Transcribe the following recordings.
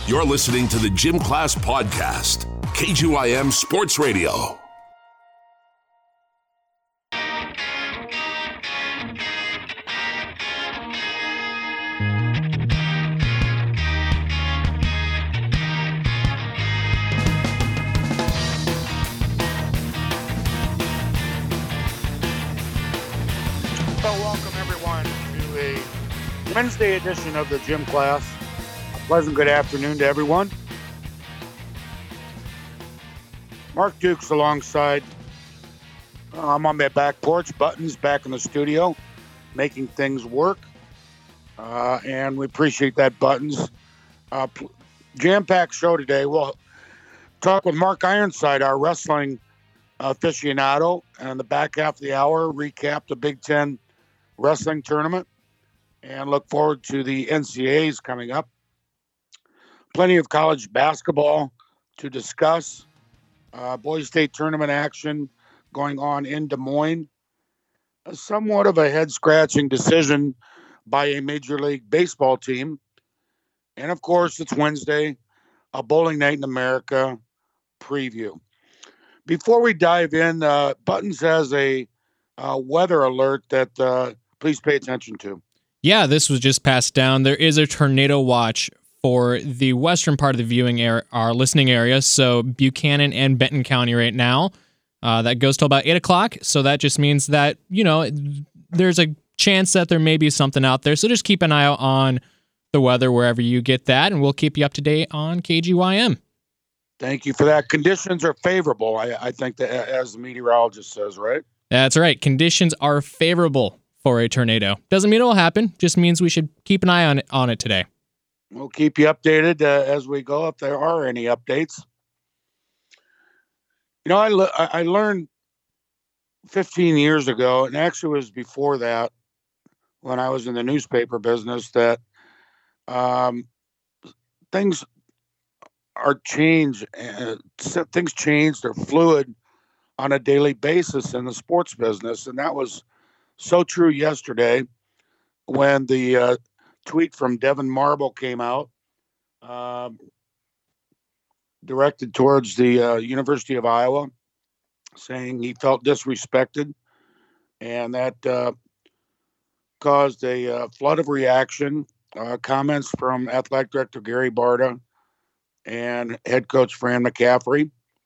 You're listening to the Gym Class Podcast, KGYM Sports Radio. Welcome everyone to a Wednesday edition of the Gym Class. A pleasant good afternoon to everyone. Mark Dukes alongside. I'm on my back porch. Buttons back in the studio, making things work. And we appreciate that, Buttons. Jam-packed show today. We'll talk with Mark Ironside, our wrestling aficionado, and the back half of the hour recap the Big Ten wrestling tournament and look forward to the NCAAs coming up. Plenty of college basketball to discuss. Boys State tournament action going on in Des Moines. Somewhat of a head-scratching decision by a Major League Baseball team. And, of course, it's Wednesday, a Bowling Night in America preview. Before we dive in, Buttons has a weather alert that please pay attention to. Yeah, this was just passed down. There is a tornado watch for the western part of the viewing area, our listening area, so Buchanan and Benton County right now. That goes till about 8 o'clock, so that just means that, there's a chance that there may be something out there, so just keep an eye out on the weather wherever you get that, and we'll keep you up to date on KGYM. Thank you for that. Conditions are favorable, I think, that, as the meteorologist says, right? That's right. Conditions are favorable for a tornado. Doesn't mean it will happen. Just means we should keep an eye on it today. We'll keep you updated as we go, if there are any updates. I learned 15 years ago, and actually it was before that, when I was in the newspaper business, that things are changed. Things change. They're fluid on a daily basis in the sports business, and that was so true yesterday when the tweet from Devin Marble came out, directed towards the University of Iowa, saying he felt disrespected, and that caused a flood of reaction. Comments from athletic director Gary Barta and head coach Fran McCaffrey.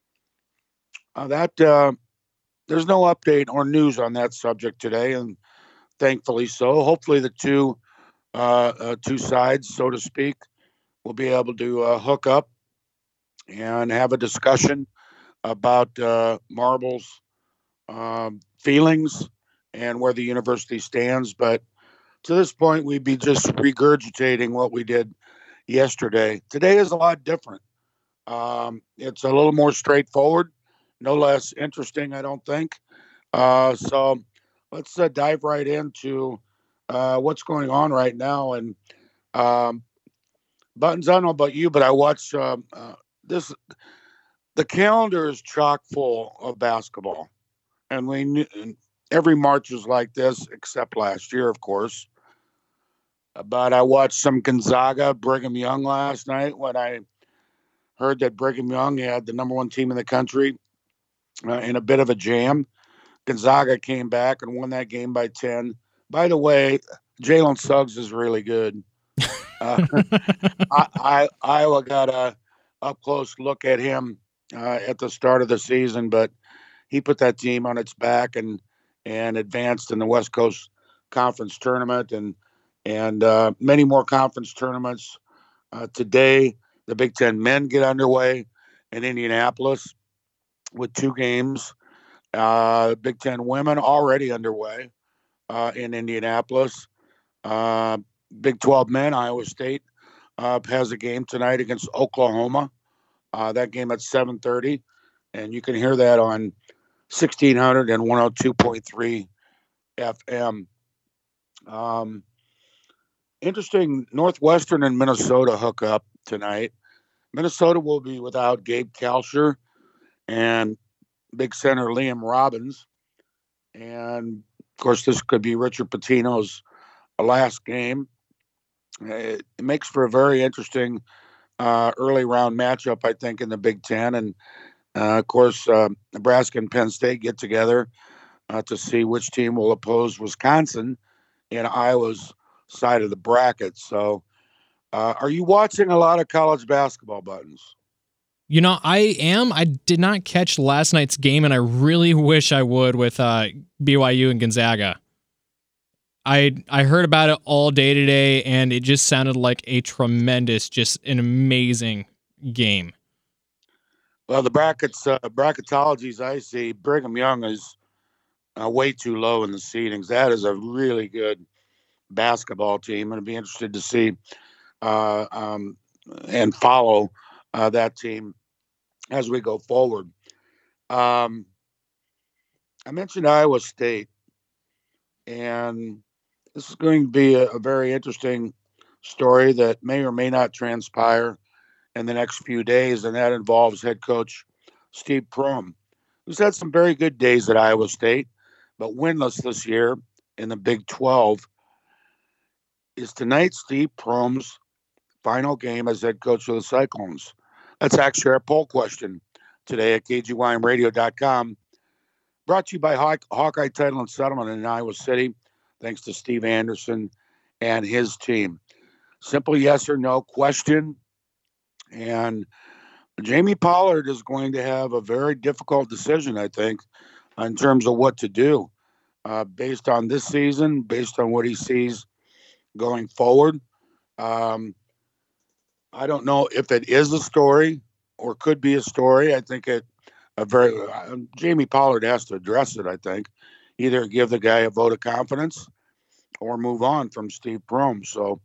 There's no update or news on that subject today, and thankfully so. Hopefully the two sides, so to speak, will be able to hook up and have a discussion about Marble's feelings and where the university stands. But to this point, we'd be just regurgitating what we did yesterday. Today is a lot different. It's a little more straightforward, no less interesting, I don't think. So let's dive right into what's going on right now. And Buttons, I don't know about you, but I watch this. The calendar is chock full of basketball, and every March is like this, except last year, of course. But I watched some Gonzaga, Brigham Young last night when I heard that Brigham Young had the number one team in the country in a bit of a jam. Gonzaga came back and won that game by 10. By the way, Jalen Suggs is really good. Iowa got a up-close look at him at the start of the season, but he put that team on its back and advanced in the West Coast Conference Tournament and many more conference tournaments. Today, the Big Ten men get underway in Indianapolis with 2 games. Big Ten women already underway in Indianapolis. Big 12 men, Iowa State has a game tonight against Oklahoma. That game at 7:30, and you can hear that on 1600 and 102.3 FM. Interesting, Northwestern and Minnesota hook up tonight. Minnesota will be without Gabe Kalsher and big center Liam Robbins. And, of course, this could be Richard Pitino's last game. It makes for a very interesting early round matchup, I think, in the Big Ten. And of course, Nebraska and Penn State get together to see which team will oppose Wisconsin in Iowa's side of the bracket. So, are you watching a lot of college basketball, Buttons? I am. I did not catch last night's game, and I really wish I would with BYU and Gonzaga. I heard about it all day today, and it just sounded like a tremendous, just an amazing game. Well, the bracketologies I see, Brigham Young is way too low in the seedings. That is a really good basketball team, and I'd be interested to see and follow that team as we go forward. I mentioned Iowa State, and this is going to be a very interesting story that may or may not transpire in the next few days, and that involves head coach Steve Prohm, who's had some very good days at Iowa State, but winless this year in the Big 12. Is tonight Steve Prohm's final game as head coach of the Cyclones? That's actually our poll question today at KGYMradio.com. Brought to you by Hawkeye Title and Settlement in Iowa City, thanks to Steve Anderson and his team. Simple yes or no question. And Jamie Pollard is going to have a very difficult decision, I think, in terms of what to do based on this season, based on what he sees going forward. I don't know if it is a story or could be a story. I think Jamie Pollard has to address it, I think. Either give the guy a vote of confidence or move on from Steve Prohm. So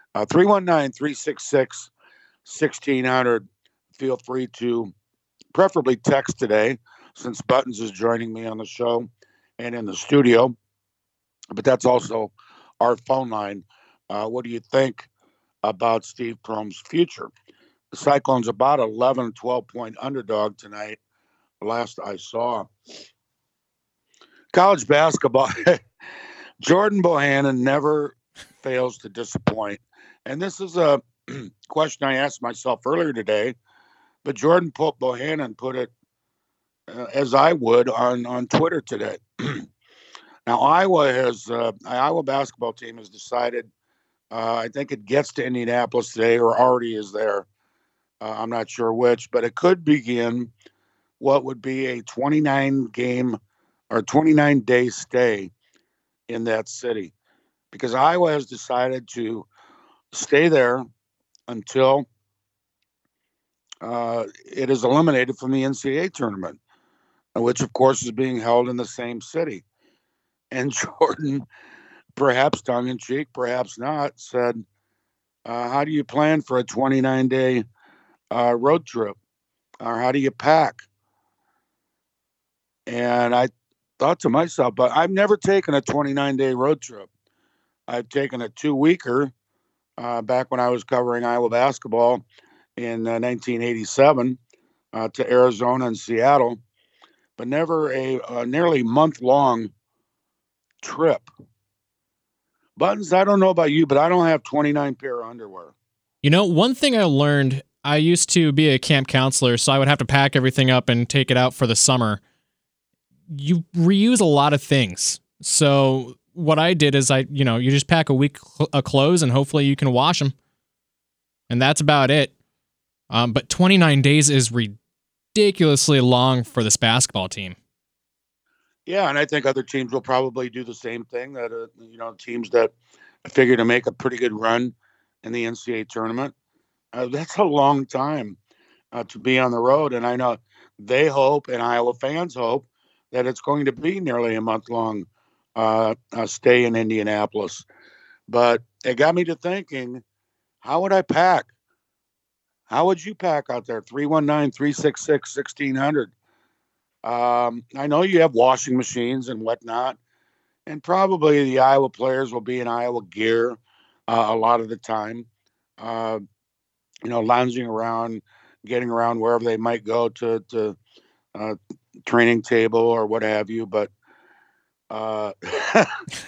319-366-1600. Feel free to preferably text today since Buttons is joining me on the show and in the studio. But that's also our phone line. What do you think about Steve Prohm's future? The Cyclones about 11, 12-point underdog tonight, last I saw. College basketball, Jordan Bohannon never fails to disappoint. And this is a question I asked myself earlier today, but Jordan Bohannon put it as I would on Twitter today. Now, Iowa basketball team has decided, I think it gets to Indianapolis today or already is there. I'm not sure which, but it could begin what would be a 29-game or 29-day stay in that city, because Iowa has decided to stay there until it is eliminated from the NCAA tournament, which, of course, is being held in the same city. And Jordan, perhaps tongue-in-cheek, perhaps not, said, how do you plan for a 29-day road trip? Or how do you pack? And I thought to myself, but I've never taken a 29-day road trip. I've taken a 2-weeker back when I was covering Iowa basketball in 1987 to Arizona and Seattle, but never a nearly month-long trip. Buttons, I don't know about you, but I don't have 29 pair of underwear. One thing I learned, I used to be a camp counselor, so I would have to pack everything up and take it out for the summer. You reuse a lot of things. So what I did is you just pack a week of clothes and hopefully you can wash them. And that's about it. But 29 days is ridiculously long for this basketball team. Yeah, and I think other teams will probably do the same thing. That teams that figure to make a pretty good run in the NCAA tournament. That's a long time to be on the road, and I know they hope, and Iowa fans hope, that it's going to be nearly a month-long stay in Indianapolis. But it got me to thinking, how would I pack? How would you pack out there? 319-366-1600. I know you have washing machines and whatnot, and probably the Iowa players will be in Iowa gear a lot of the time, lounging around, getting around wherever they might go to training table or what have you. But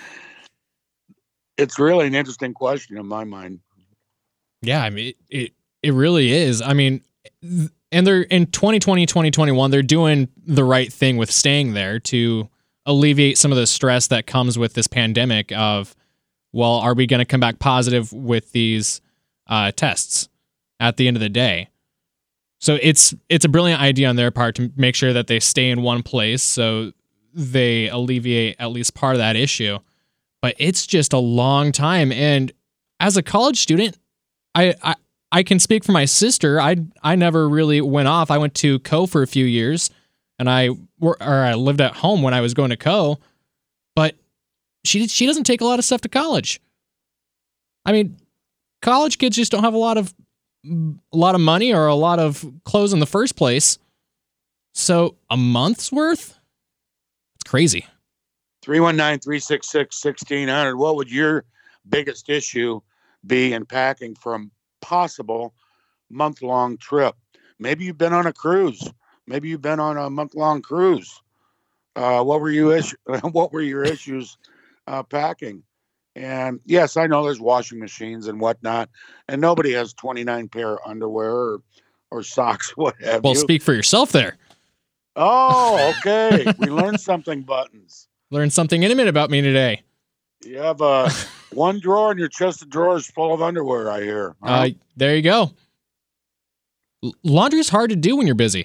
it's really an interesting question in my mind. Yeah, I mean, It really is. I mean, and they're in 2020, 2021, they're doing the right thing with staying there to alleviate some of the stress that comes with this pandemic of, well, are we going to come back positive with these tests at the end of the day? So it's a brilliant idea on their part to make sure that they stay in one place so they alleviate at least part of that issue. But it's just a long time. And as a college student, I can speak for my sister. I never really went off. I went to Co for a few years, and I lived at home when I was going to Co. But she doesn't take a lot of stuff to college. I mean, college kids just don't have a lot of money or a lot of clothes in the first place. So a month's worth? It's crazy. 319-366-1600. What would your biggest issue be in packing from possible month-long trip? Maybe you've been on a cruise. Maybe you've been on a month-long cruise. What were your issues packing? And yes, I know there's washing machines and whatnot, and nobody has 29 pair of underwear or socks, what have you. Well, speak for yourself there. Oh, okay. We learned something, Buttons. Learned something intimate about me today. You have one drawer in your chest of drawers full of underwear, I hear. Huh? There you go. Laundry is hard to do when you're busy.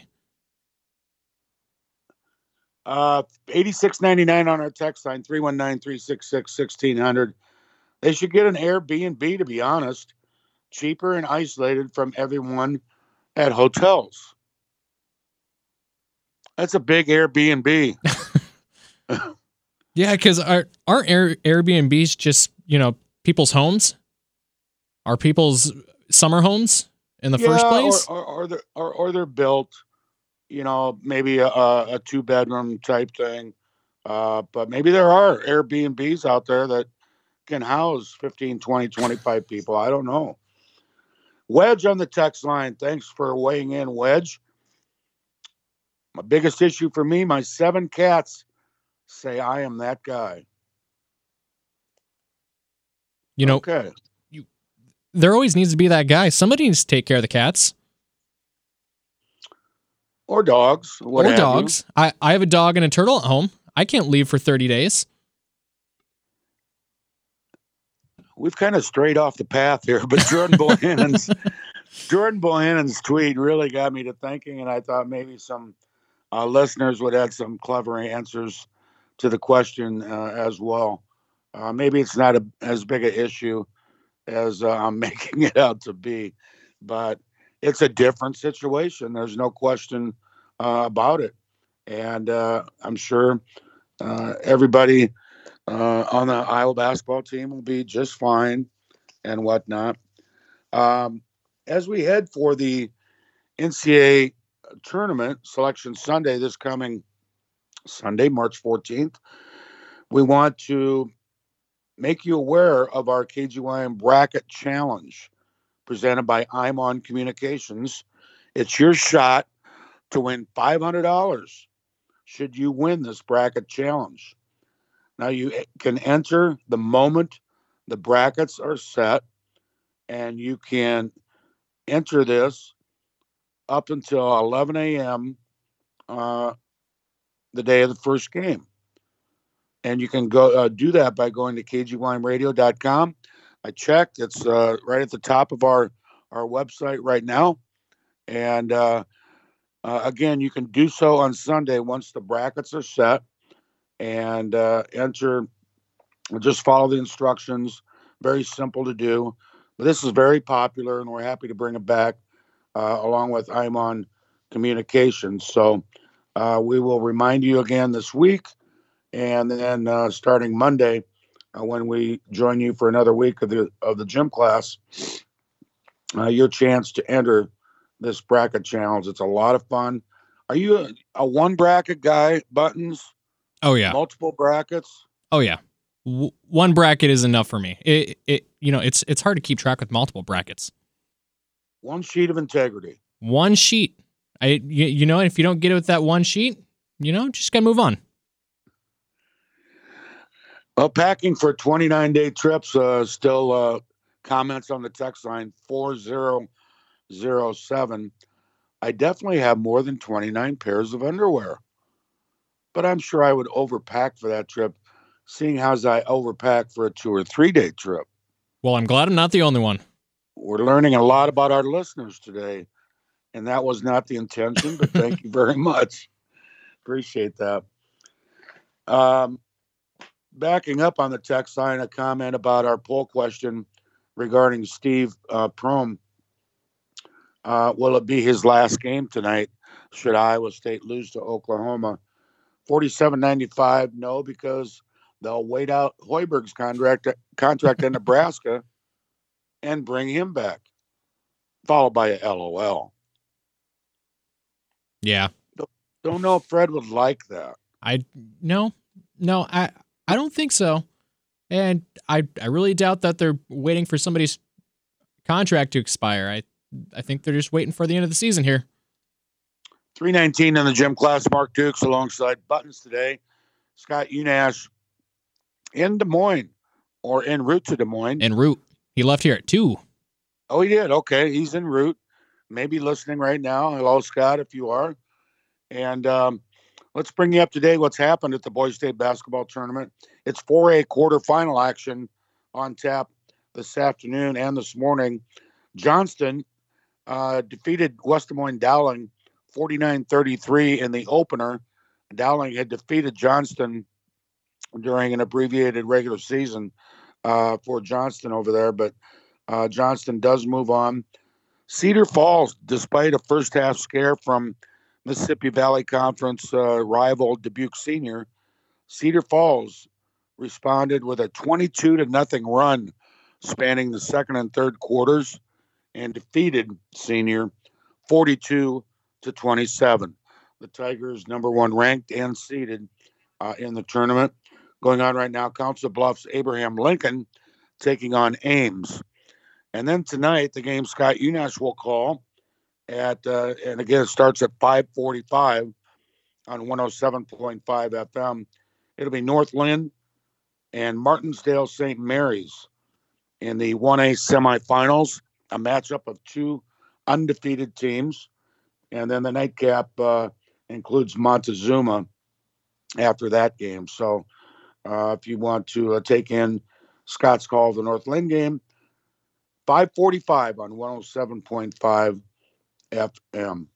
$86.99 on our text line, 319-366-1600. They should get an Airbnb, to be honest. Cheaper and isolated from everyone at hotels. That's a big Airbnb. Yeah, because aren't Airbnbs just, people's homes? Are people's summer homes in the first place? Or they're built, maybe a 2-bedroom type thing. But maybe there are Airbnbs out there that can house 15, 20, 25 people. I don't know. Wedge on the text line. Thanks for weighing in, Wedge. My biggest issue for me, my 7 cats say I am that guy. Okay. There always needs to be that guy. Somebody needs to take care of the cats. Or dogs. Or dogs. I have a dog and a turtle at home. I can't leave for 30 days. We've kind of strayed off the path here, but Jordan Bohannon's tweet really got me to thinking, and I thought maybe some listeners would add some clever answers to the question as well. Maybe it's not as big an issue as I'm making it out to be, but it's a different situation. There's no question about it. And I'm sure everybody on the Iowa basketball team will be just fine and whatnot. As we head for the NCAA tournament selection Sunday, this coming Sunday, March 14th, we want to make you aware of our KGYM Bracket Challenge presented by IMON Communications. It's your shot to win $500 should you win this bracket challenge. Now, you can enter the moment the brackets are set, and you can enter this up until 11 a.m. The day of the first game. And you can go do that by going to kgymradio.com. I checked. It's right at the top of our website right now. And again, you can do so on Sunday once the brackets are set. And enter, just follow the instructions. Very simple to do. But this is very popular, and we're happy to bring it back along with IMON Communications. So we will remind you again this week, and then starting Monday, when we join you for another week of the gym class, your chance to enter this bracket challenge. It's a lot of fun. Are you a one bracket guy, Buttons? Oh yeah. Multiple brackets? Oh yeah. One bracket is enough for me. It's hard to keep track with multiple brackets. One sheet of integrity. One sheet. If you don't get it with that one sheet, just got to move on. Well, packing for 29-day trips, still comments on the text line 40 7. I definitely have more than 29 pairs of underwear, but I'm sure I would overpack for that trip, seeing how I overpack for a 2 or 3 day trip. Well, I'm glad I'm not the only one. We're learning a lot about our listeners today, and that was not the intention, but thank you very much. Appreciate that. Backing up on the text line, a comment about our poll question regarding Steve Prohm. Will it be his last game tonight? Should Iowa State lose to Oklahoma? 47.95, no, because they'll wait out Hoiberg's contract in Nebraska and bring him back, followed by a LOL. Yeah. Don't know if Fred would like that. No, I don't think so. And I really doubt that they're waiting for somebody's contract to expire. I think they're just waiting for the end of the season here. 319 in the gym class. Mark Dukes alongside Buttons today. Scott Unash in Des Moines, or en route to Des Moines. En route. He left here at 2. Oh, he did. Okay, he's en route. Maybe listening right now. Hello, Scott, if you are. And let's bring you up to date what's happened at the Boys State basketball tournament. It's 4A quarterfinal action on tap this afternoon and this morning. Johnston defeated West Des Moines Dowling 49-33 in the opener. Dowling had defeated Johnston during an abbreviated regular season for Johnston over there, but Johnston does move on. Cedar Falls, despite a first-half scare from Mississippi Valley Conference rival Dubuque Senior, Cedar Falls responded with a 22-0 run spanning the second and third quarters and defeated Senior 42-27. The Tigers, number 1 ranked and seeded in the tournament. Going on right now, Council Bluffs Abraham Lincoln taking on Ames. And then tonight, the game Scott Unash will call at, and again, it starts at 5:45 on 107.5 FM. It'll be Northland and Martinsdale St. Mary's in the 1A semifinals, a matchup of 2 undefeated teams. And then the nightcap includes Montezuma after that game. So if you want to take in Scott's call of the Northland game, 5:45 on 107.5 FM.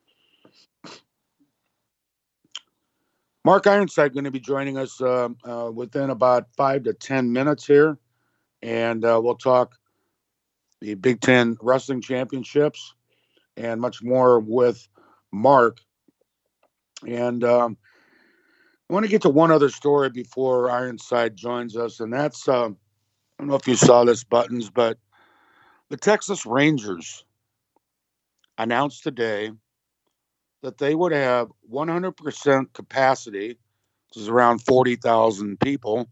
Mark Ironside going to be joining us within about 5 to 10 minutes here. And we'll talk the Big Ten Wrestling Championships and much more with Mark. And I want to get to one other story before Ironside joins us. And that's, I don't know if you saw this, Buttons, but the Texas Rangers announced today that they would have 100% capacity, which is around 40,000 people,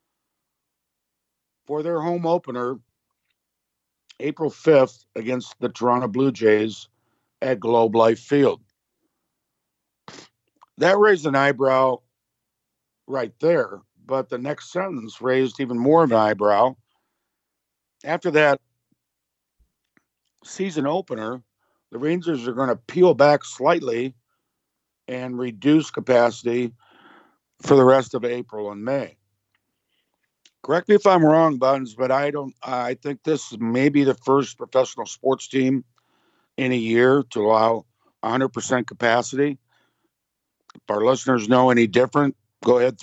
for their home opener April 5th against the Toronto Blue Jays at Globe Life Field. That raised an eyebrow right there, but the next sentence raised even more of an eyebrow. After that season opener, the Rangers are going to peel back slightly and reduce capacity for the rest of April and May. Correct me if I'm wrong, Buttons, but I think this is maybe the first professional sports team in a year to allow 100% capacity. If our listeners know any different, go ahead,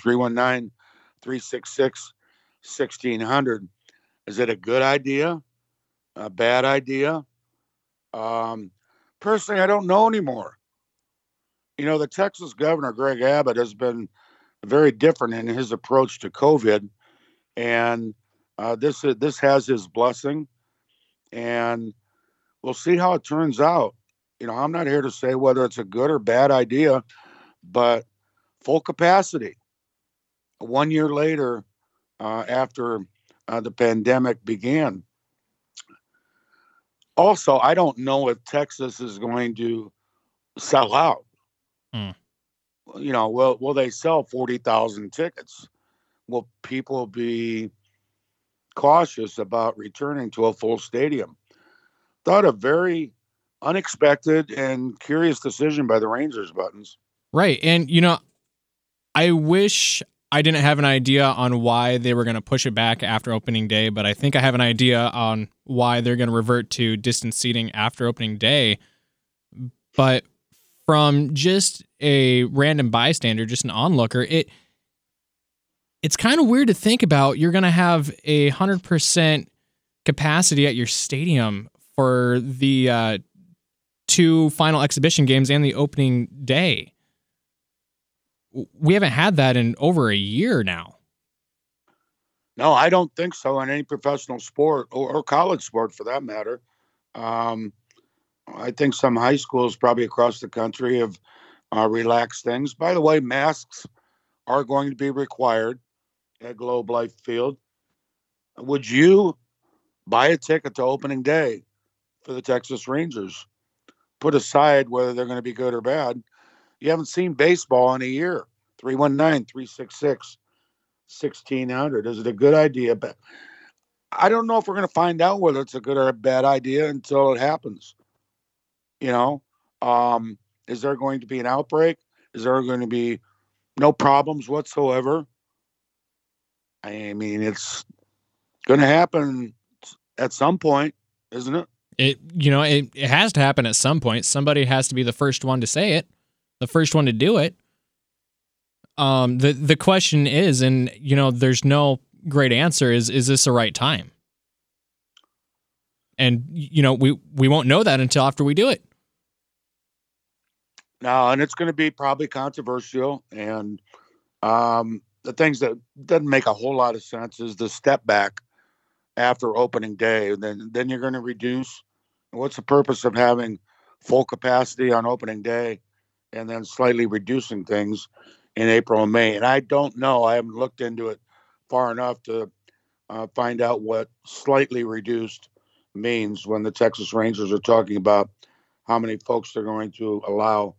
319-366-1600. Is it a good idea? A bad idea? Personally, I don't know anymore. You know, the Texas governor, Greg Abbott, has been very different in his approach to COVID. And this has his blessing. And we'll see how it turns out. You know, I'm not here to say whether it's a good or bad idea, but full capacity 1 year later after the pandemic began. Also, I don't know if Texas is going to sell out. You know, will they sell 40,000 tickets? Will people be cautious about returning to a full stadium? Thought a very unexpected and curious decision by the Rangers, Buttons. Right. And, I wish I didn't have an idea on why they were going to push it back after opening day, but I think I have an idea on why they're going to revert to distance seating after opening day. But from just a random bystander, just an onlooker, it's kind of weird to think about. You're going to have 100% capacity at your stadium for the 2 final exhibition games and the opening day. We haven't had that in over a year now. No, I don't think so in any professional sport or college sport for that matter. I think some high schools probably across the country have relaxed things. By the way, masks are going to be required at Globe Life Field. Would you buy a ticket to opening day for the Texas Rangers? Put aside whether they're going to be good or bad. You haven't seen baseball in a year. 319-366-1600. Is it a good idea? But I don't know if we're going to find out whether it's a good or a bad idea until it happens. Is there going to be an outbreak? Is there going to be no problems whatsoever? I mean, it's going to happen at some point, isn't it? It has to happen at some point. Somebody has to be the first one to say it, the first one to do it. The question is, and there's no great answer, is this the right time? And we won't know that until after we do it. No, and it's going to be probably controversial. And the things that doesn't make a whole lot of sense is the step back after opening day. Then you're going to reduce. What's the purpose of having full capacity on opening day and then slightly reducing things in April and May? And I don't know. I haven't looked into it far enough to find out what slightly reduced means when the Texas Rangers are talking about how many folks they're going to allow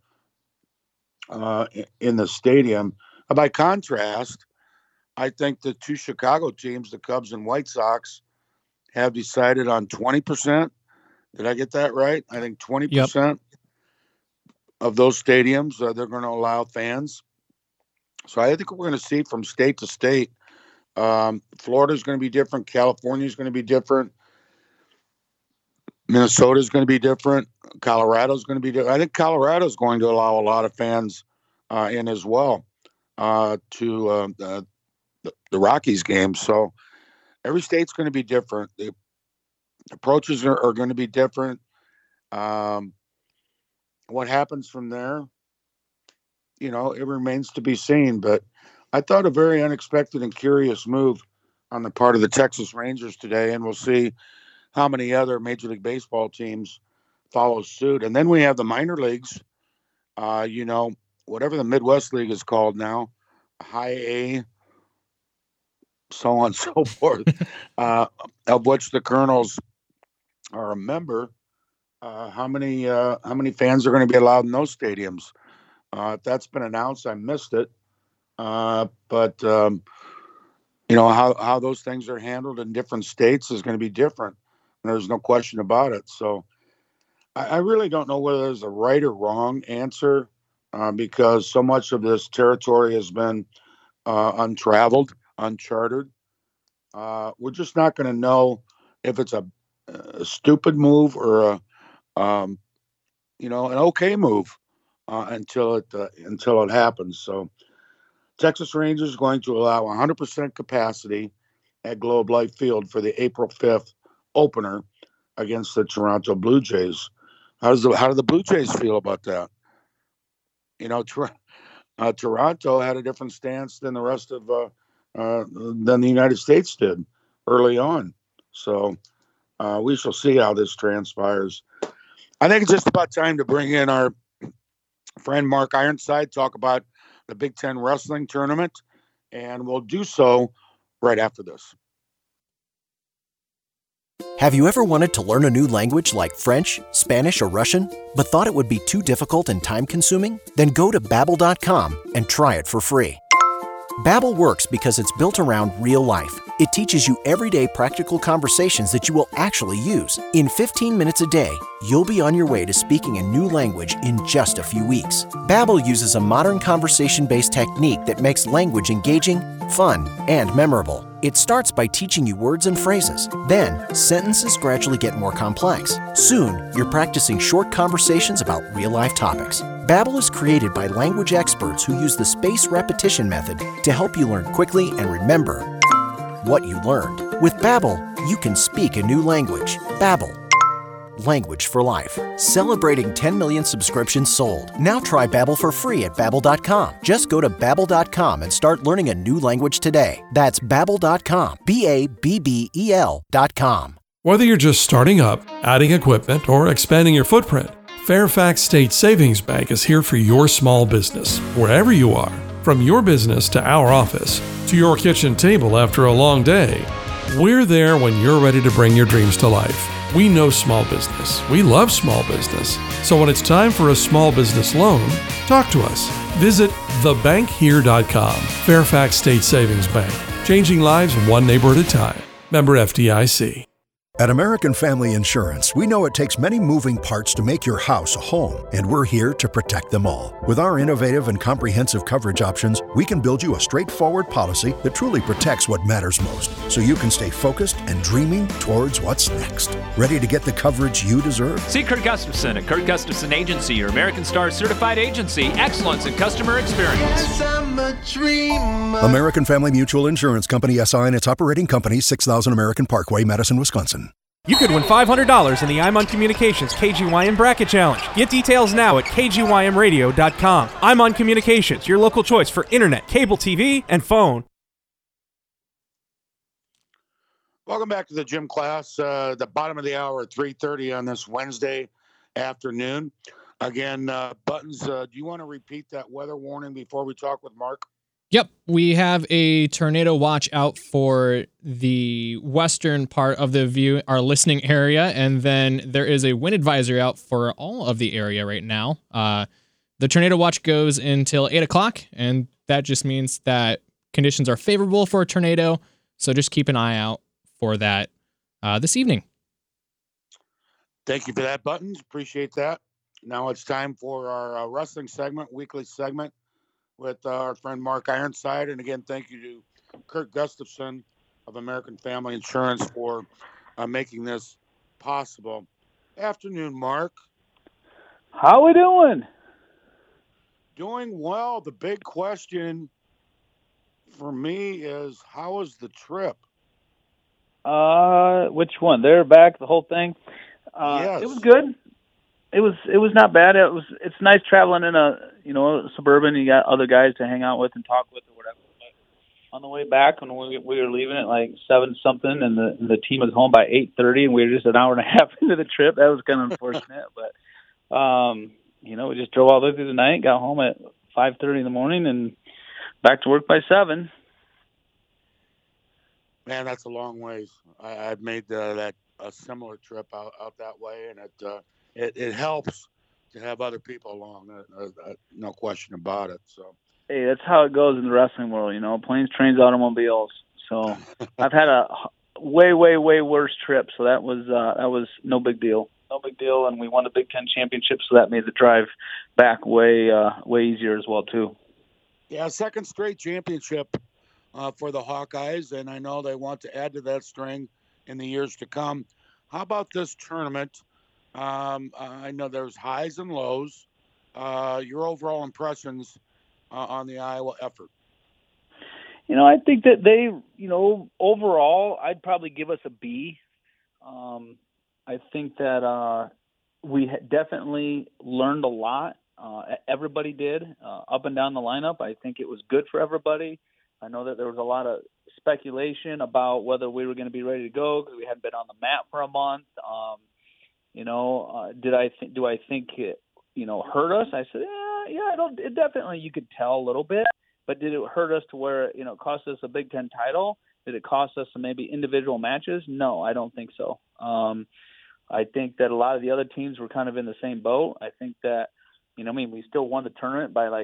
in the stadium. By contrast, I think the 2 Chicago teams, the Cubs and White Sox, have decided on 20%. Did I get that right? I think 20% of those stadiums, they're going to allow fans. So I think we're going to see from state to state. Florida is going to be different. California is going to be different. Minnesota is going to be different. Colorado is going to be different. I think Colorado is going to allow a lot of fans in as well to the Rockies games. So every state's going to be different. The approaches are going to be different. What happens from there, it remains to be seen. But I thought a very unexpected and curious move on the part of the Texas Rangers today, and we'll see how many other Major League Baseball teams follow suit. And then we have the minor leagues, whatever the Midwest League is called now, High A, so on and so forth, of which the Colonels are a member. How many fans are going to be allowed in those stadiums? If that's been announced, I missed it. But how those things are handled in different states is going to be different. And there's no question about it. So I really don't know whether there's a right or wrong answer because so much of this territory has been untraveled, uncharted. We're just not going to know if it's a stupid move or an okay move until it happens. So Texas Rangers is going to allow 100% capacity at Globe Life Field for the April 5th opener against the Toronto Blue Jays. How do the Blue Jays feel about that? Toronto had a different stance than the rest of than the United States did early on. So we shall see how this transpires. I think it's just about time to bring in our friend Mark Ironside, talk about the Big Ten Wrestling Tournament, and we'll do so right after this. Have you ever wanted to learn a new language like French, Spanish, or Russian, but thought it would be too difficult and time-consuming? Then go to Babbel.com and try it for free. Babbel works because it's built around real life. It teaches you everyday practical conversations that you will actually use. In 15 minutes a day, you'll be on your way to speaking a new language in just a few weeks. Babbel uses a modern conversation-based technique that makes language engaging, fun, and memorable. It starts by teaching you words and phrases. Then, sentences gradually get more complex. Soon, you're practicing short conversations about real-life topics. Babbel is created by language experts who use the spaced repetition method to help you learn quickly and remember what you learned. With Babbel, you can speak a new language. Babbel, language for life. Celebrating 10 million subscriptions sold. Now try Babbel for free at Babbel.com. Just go to Babbel.com and start learning a new language today. That's Babbel.com. Babbel.com. Whether you're just starting up, adding equipment, or expanding your footprint, Fairfax State Savings Bank is here for your small business, wherever you are. From your business to our office, to your kitchen table after a long day, we're there when you're ready to bring your dreams to life. We know small business. We love small business. So when it's time for a small business loan, talk to us. Visit thebankhere.com. Fairfax State Savings Bank. Changing lives one neighbor at a time. Member FDIC. At American Family Insurance, we know it takes many moving parts to make your house a home, and we're here to protect them all. With our innovative and comprehensive coverage options, we can build you a straightforward policy that truly protects what matters most, so you can stay focused and dreaming towards what's next. Ready to get the coverage you deserve? See Kurt Gustafson at Kurt Gustafson Agency, your American Star certified agency. Excellence in customer experience. Yes, I'm a dreamer. American Family Mutual Insurance Company, SI, and its operating company, 6000 American Parkway, Madison, Wisconsin. You could win $500 in the I'm On Communications KGYM Bracket Challenge. Get details now at kgymradio.com. I'm On Communications, your local choice for internet, cable TV, and phone. Welcome back to the gym class. The bottom of the hour at 3:30 on this Wednesday afternoon. Again, Buttons, do you want to repeat that weather warning before we talk with Mark? Yep, we have a tornado watch out for the western part of the our listening area, and then there is a wind advisory out for all of the area right now. The tornado watch goes until 8 o'clock, and that just means that conditions are favorable for a tornado, so just keep an eye out for that this evening. Thank you for that, Buttons. Appreciate that. Now it's time for our wrestling segment, weekly segment, with our friend Mark Ironside. And again, thank you to Kurt Gustafson of American Family Insurance for making this possible. Afternoon, Mark. How we doing? Doing well. The big question for me is, how was the trip? Which one? They're back, the whole thing? Yes. It was good. It was not bad. It's nice traveling in a suburban. You got other guys to hang out with and talk with or whatever. But on the way back, when we were leaving at like 7-something, and the team was home by 8:30, and we were just an hour and a half into the trip. That was kind of unfortunate, but we just drove all the way through the night, got home at 5:30 in the morning, and back to work by 7. Man, that's a long ways. I've made a similar trip out that way, and it helps to have other people along. No question about it. So, hey, that's how it goes in the wrestling world. Planes, trains, automobiles. So I've had a way, way, way worse trip. So that was no big deal. No big deal. And we won the Big Ten championship, so that made the drive back way easier as well too. Yeah, second straight championship for the Hawkeyes, and I know they want to add to that string in the years to come. How about this tournament? I know there's highs and lows. Your overall impressions on the Iowa effort? I think that they, overall, I'd probably give us a B. I think that we definitely learned a lot. Everybody did, up and down the lineup. I think it was good for everybody. I know that there was a lot of speculation about whether we were going to be ready to go because we hadn't been on the mat for a month. Do I think it, hurt us? I said, yeah, it definitely, you could tell a little bit, but did it hurt us to where, it cost us a Big Ten title? Did it cost us some maybe individual matches? No, I don't think so. I think that a lot of the other teams were kind of in the same boat. I think that, we still won the tournament by like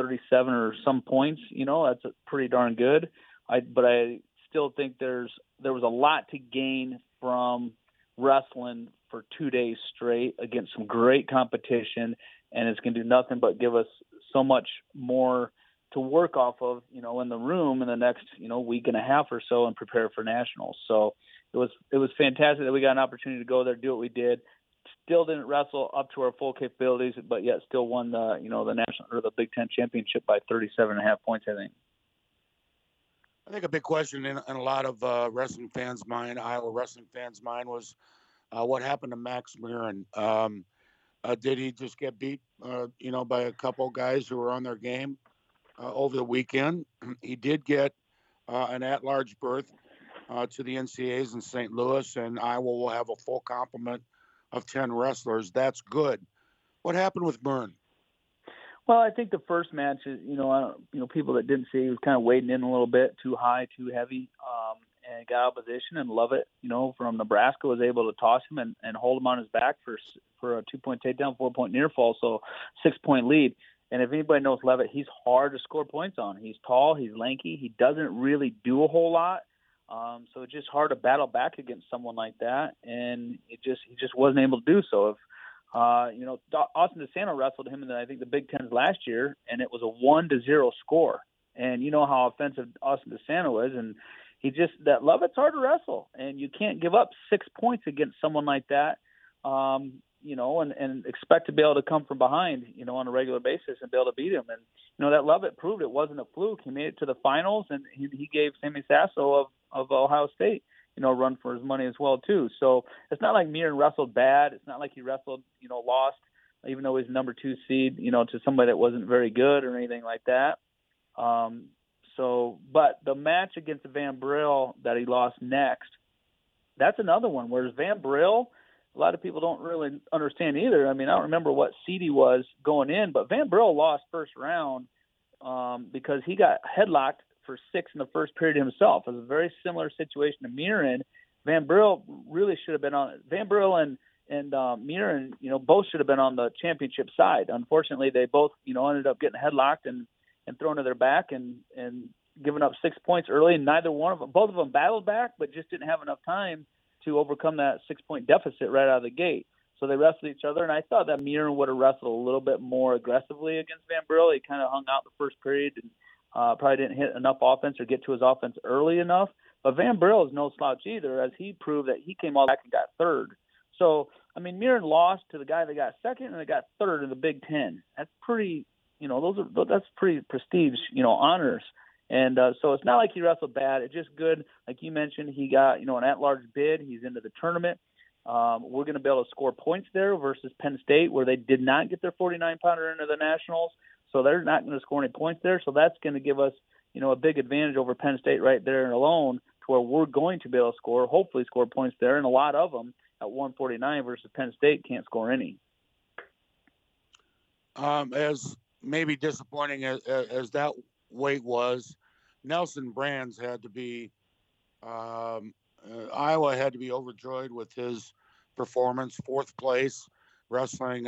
37 or some points. That's pretty darn good. But I still think there was a lot to gain from wrestling for 2 days straight against some great competition, and it's going to do nothing but give us so much more to work off of, in the room in the next, week and a half or so and prepare for nationals. So it was fantastic that we got an opportunity to go there, do what we did. Still didn't wrestle up to our full capabilities, but yet still won the national or the Big Ten championship by 37.5 points, I think. I think a big question in a lot of wrestling fans' mind, Iowa wrestling fans' mind, was what happened to Max Murin. Did he just get beat, by a couple guys who were on their game over the weekend? He did get an at-large berth to the NCAAs in St. Louis, and Iowa will have a full complement of 10 wrestlers. That's good. What happened with Murin? Well, I think the first match is, people that didn't see, he was kind of wading in a little bit, too high, too heavy, and got out of position, and Lovett, from Nebraska, was able to toss him and hold him on his back for a 2-point takedown, 4-point near fall, so 6-point lead. And if anybody knows Lovett, he's hard to score points on. He's tall, he's lanky, he doesn't really do a whole lot. So it's just hard to battle back against someone like that, and he just wasn't able to do so. If Austin DeSanto wrestled him in I think the Big Tens last year, and it was a 1-0 score. And you know how offensive Austin DeSanto is, and that Lovett's hard to wrestle, and you can't give up 6 points against someone like that. And expect to be able to come from behind, on a regular basis and be able to beat him. And, that Lovett proved it wasn't a fluke. He made it to the finals, and he gave Sammy Sasso of Ohio State, a run for his money as well, too. So it's not like Murin wrestled bad. It's not like he wrestled, lost, even though he's number 2 seed, to somebody that wasn't very good or anything like that. But the match against Van Brill that he lost next, that's another one. Whereas Van Brill, a lot of people don't really understand either. I mean, I don't remember what seed he was going in, but Van Brill lost first round because he got headlocked for 6 in the first period himself. It was a very similar situation to Murin. Van Brill really should have been on – Van Brill and Murin, both should have been on the championship side. Unfortunately, they both, ended up getting headlocked and thrown to their back and giving up 6 points early, and both of them battled back but just didn't have enough time to overcome that 6-point deficit right out of the gate. So they wrestled each other, and I thought that Murin would have wrestled a little bit more aggressively against Van Brill. He kind of hung out the first period and probably didn't hit enough offense or get to his offense early enough. But Van Brill is no slouch either, as he proved that he came all back and got third. So, I mean, Murin lost to the guy that got second and that got third in the Big Ten. That's pretty, that's pretty prestige, honors. And so it's not like he wrestled bad. It's just good. Like you mentioned, he got, an at-large bid. He's into the tournament. We're going to be able to score points there versus Penn State, where they did not get their 49-pounder into the Nationals. So they're not going to score any points there. So that's going to give us, a big advantage over Penn State right there and alone, to where we're going to be able to hopefully score points there, and a lot of them at 149 versus Penn State can't score any. As maybe disappointing as that weight was, Nelson Brands had to be Iowa had to be overjoyed with his performance. 4th place, wrestling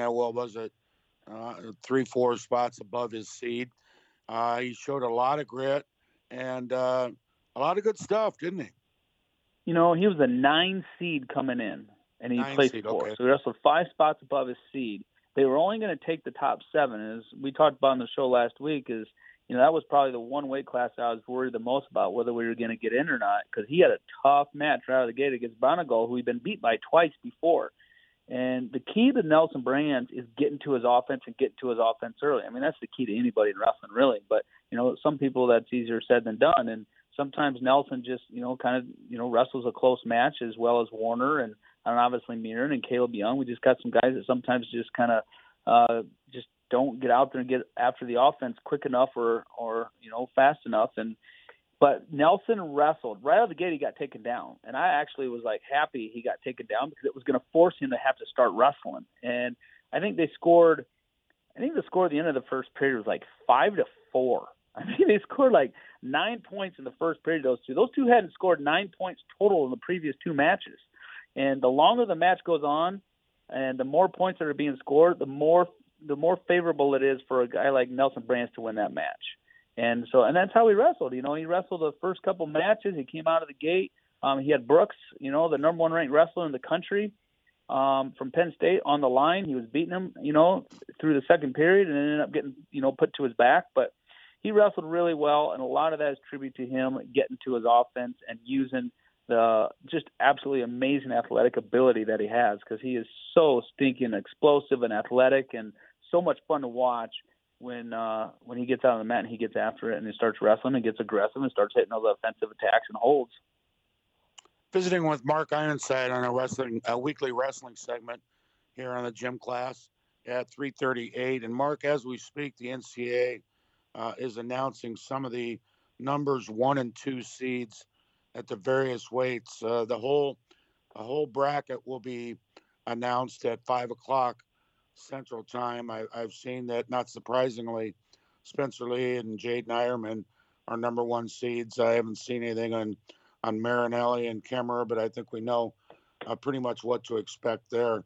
3-4 spots above his seed. He showed a lot of grit and a lot of good stuff, didn't he? He was a 9 seed coming in, and he placed 4th. Okay. So he wrestled 5 spots above his seed. They were only going to take the top 7, as we talked about on the show last week. That was probably the one weight class I was worried the most about, whether we were going to get in or not, because he had a tough match right out of the gate against Bonigal, who he'd been beat by twice before. And the key to Nelson Brands is getting to his offense and getting to his offense early. I mean, that's the key to anybody in wrestling, really. But, some people that's easier said than done. And sometimes Nelson just, wrestles a close match, as well as Warner and obviously Murin and Caleb Young. We just got some guys that sometimes just kind of just don't get out there and get after the offense quick enough or fast enough. But Nelson wrestled right out of the gate. He got taken down, and I actually was happy he got taken down, because it was going to force him to have to start wrestling. And I think the score at the end of the first period was 5-4. I mean, they scored 9 points in the first period. Those two hadn't scored 9 points total in the previous 2 matches. And the longer the match goes on, and the more points that are being scored, the more the more favorable it is for a guy like Nelson Brance to win that match. And that's how he wrestled. You know, he wrestled the first couple matches. He came out of the gate. He had Brooks, you know, the number one ranked wrestler in the country, from Penn State on the line. He was beating him, you know, through the second period, and ended up getting, you know, put to his back. But he wrestled really well, and a lot of that is tribute to him getting to his offense and using the just absolutely amazing athletic ability that he has, because he is so stinking explosive and athletic and so much fun to watch. When he gets out on the mat and he gets after it and he starts wrestling and gets aggressive and starts hitting all the offensive attacks and holds. Visiting with Mark Ironside on a weekly wrestling segment here on the Gym Class at 3:38. And Mark, as we speak, the NCAA is announcing some of the numbers 1 and 2 seeds at the various weights. The whole bracket will be announced at 5:00 Central Time. I've seen that, not surprisingly, Spencer Lee and Jaden Ironman are number 1 seeds. I haven't seen anything on Marinelli and Kemmerer, but I think we know pretty much what to expect there.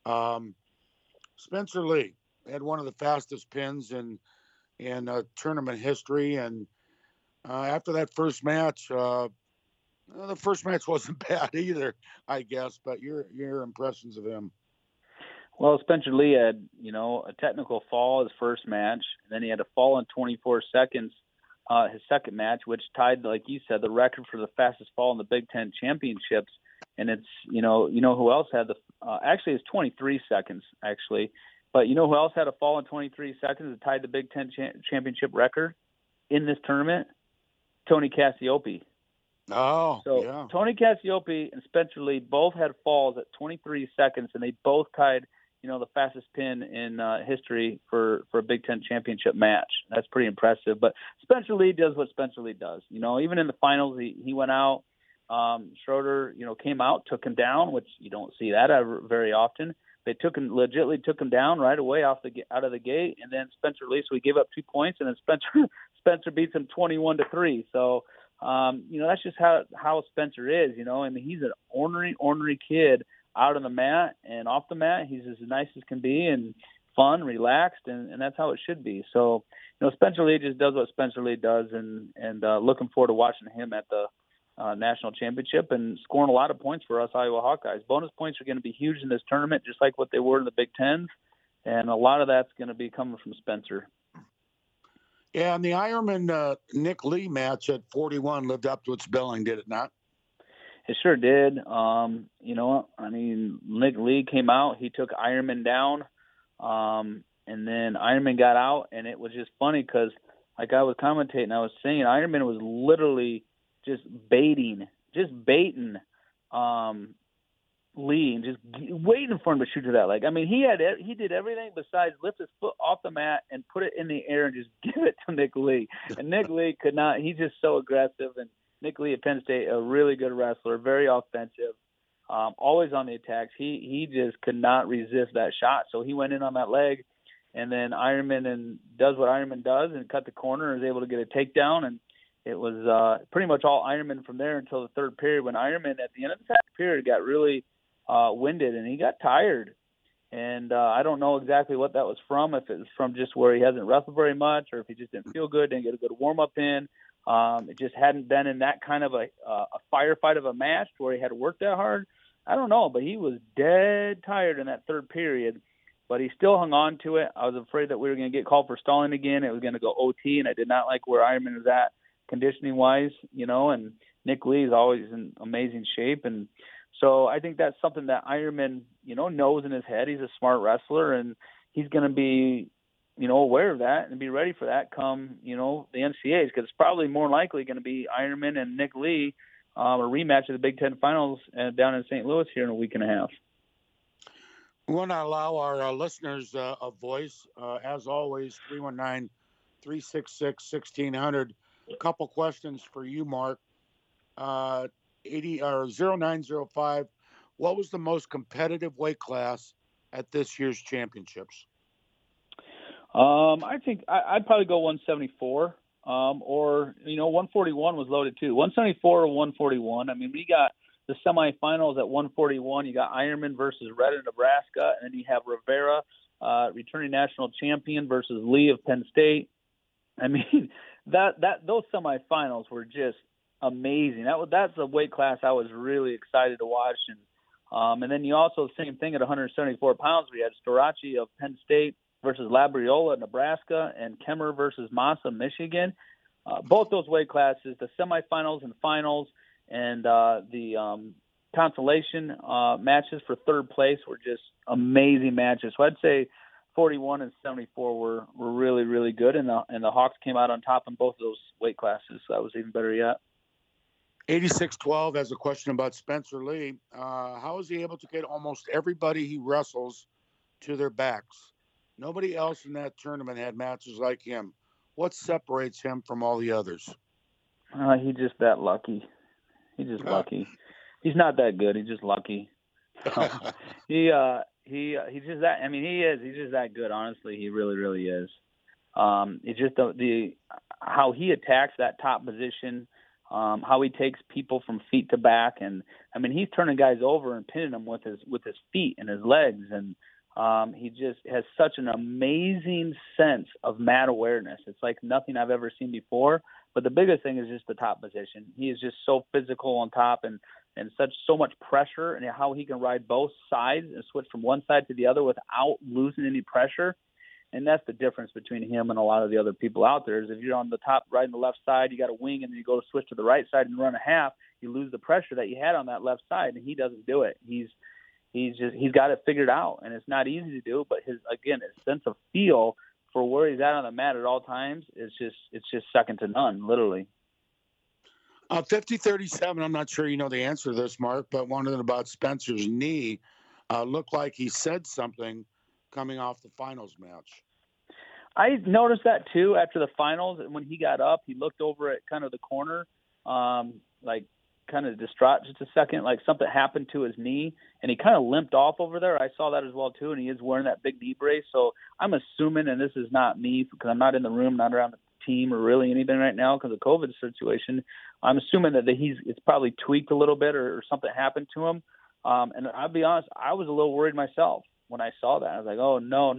Spencer Lee had one of the fastest pins in tournament history, and after that first match, the first match wasn't bad either, I guess. But your impressions of him? Well, Spencer Lee had, you know, a technical fall his first match, and then he had a fall in 24 seconds his second match, which tied, like you said, the record for the fastest fall in the Big Ten championships. And it's, you know who else had actually it's 23 seconds, actually. But you know who else had a fall in 23 seconds that tied the Big Ten championship record in this tournament? Tony Cassiope. Oh, so yeah. Tony Cassiope and Spencer Lee both had falls at 23 seconds, and they both tied, you know, the fastest pin in history for a Big Ten championship match. That's pretty impressive. But Spencer Lee does what Spencer Lee does. You know, even in the finals, he went out. Schroeder, you know, came out, took him down, which you don't see that very often. They legitimately took him down right away out of the gate, and then Spencer Lee, so he gave up 2 points, and then Spencer beats him 21-3. So, you know, that's just how Spencer is, you know. I mean, he's an ornery kid out on the mat and off the mat. He's as nice as can be and fun, relaxed, and that's how it should be. So, you know, Spencer Lee just does what Spencer Lee does, and looking forward to watching him at the national championship and scoring a lot of points for us Iowa Hawkeyes. Bonus points are going to be huge in this tournament, just like what they were in the Big Tens, and a lot of that's going to be coming from Spencer. Yeah, and the Ironman Nick Lee match at 41 lived up to its billing, did it not? It sure did. You know, I mean, Nick Lee came out, he took Ironman down, and then Ironman got out, and it was just funny because, like I was commentating, I was saying Ironman was literally just baiting Lee and just waiting for him to shoot to that leg. I mean, he did everything besides lift his foot off the mat and put it in the air and just give it to Nick Lee. And Nick Lee could not. He's just so aggressive. And Nick Lee at Penn State, a really good wrestler, very offensive, always on the attacks. He just could not resist that shot. So he went in on that leg, and then Ironman does what Ironman does and cut the corner and is able to get a takedown. And it was pretty much all Ironman from there until the third period, when Ironman at the end of the second period got really winded and he got tired. And I don't know exactly what that was from, if it was from just where he hasn't wrestled very much, or if he just didn't feel good, didn't get a good warm-up in. It just hadn't been in that kind of a firefight of a match where he had to work that hard. I don't know, but he was dead tired in that third period. But he still hung on to it. I was afraid that we were going to get called for stalling again. It was going to go OT, and I did not like where Ironman was at conditioning-wise, you know, and Nick Lee is always in amazing shape. And so I think that's something that Ironman, you know, knows in his head. He's a smart wrestler, and he's going to be, you know, aware of that and be ready for that come, you know, the NCAAs, because it's probably more likely going to be Ironman and Nick Lee, a rematch of the Big Ten Finals down in St. Louis here in a week and a half. We want to allow our listeners a voice. As always, 319-366-1600. A couple questions for you, Mark. 0905. What was the most competitive weight class at this year's championships? I think I'd probably go 174, or, you know, 141 was loaded too. 174 or 141. I mean, we got the semifinals at 141. You got Ironman versus Red in Nebraska, and then you have Rivera returning national champion, versus Lee of Penn State. I mean, those semifinals were just amazing. That's a weight class I was really excited to watch. And then you also, same thing at 174 pounds, we had Storace of Penn State versus Labriola, Nebraska, and Kemmer versus Massa, Michigan. Both those weight classes, the semifinals and finals, and the consolation matches for third place were just amazing matches. So I'd say 41 and 74 were really, really good, and the Hawks came out on top in both of those weight classes. So that was even better yet. 86-12 has a question about Spencer Lee. How is he able to get almost everybody he wrestles to their backs? Nobody else in that tournament had matches like him. What separates him from all the others? He's just that lucky. He's just lucky. He's not that good. He's just lucky. He's just that. I mean, he is. He's just that good. Honestly, he really, really is. It's just the how he attacks that top position, how he takes people from feet to back, and I mean, he's turning guys over and pinning them with his feet and his legs, and he just has such an amazing sense of mat awareness. It's like nothing I've ever seen before. But the biggest thing is just the top position. He is just so physical on top, and so much pressure, and how he can ride both sides and switch from one side to the other without losing any pressure. And that's the difference between him and a lot of the other people out there. Is if you're on the top riding the left side, you got a wing, and then you go to switch to the right side and run a half, you lose the pressure that you had on that left side, and he doesn't do it. He's got it figured out, and it's not easy to do. But his sense of feel for where he's at on the mat at all times it's just second to none, literally. 50-37, I'm not sure you know the answer to this, Mark, but wondering about Spencer's knee. Looked like he said something coming off the finals match. I noticed that too after the finals. When he got up, he looked over at kind of the corner, like kind of distraught just a second, like something happened to his knee, and he kind of limped off over there. I saw that as well too, and he is wearing that big knee brace. So I'm assuming, and this is not me because I'm not in the room, not around the team or really anything right now because of the COVID situation, I'm assuming that it's probably tweaked a little bit or something happened to him. And I'll be honest, I was a little worried myself when I saw that. I was like, oh,